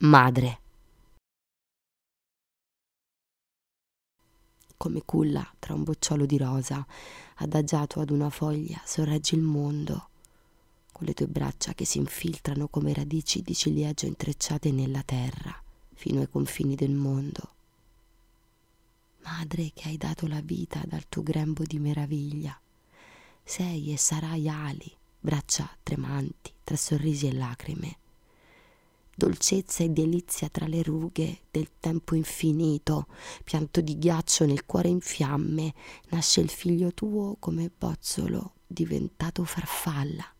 Madre. Come culla tra un bocciolo di rosa, adagiato ad una foglia, sorreggi il mondo, con le tue braccia che si infiltrano come radici di ciliegio intrecciate nella terra, fino ai confini del mondo. Madre che hai dato la vita dal tuo grembo di meraviglia, sei e sarai ali, braccia tremanti tra sorrisi e lacrime, dolcezza e delizia tra le rughe del tempo infinito, pianto di ghiaccio nel cuore in fiamme, nasce il figlio tuo come bozzolo diventato farfalla.